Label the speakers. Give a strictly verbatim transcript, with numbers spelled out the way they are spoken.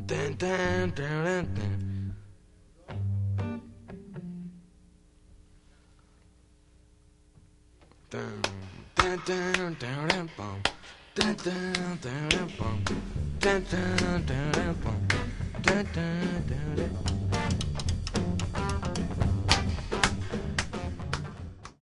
Speaker 1: Dun, dun, dun, dun, dun. Dun, dun, dun, dun, dun, bum. Dun, dun, dun, dun, bum. Dun, dun, dun, dun, bum. Dun, dun, dun, dun.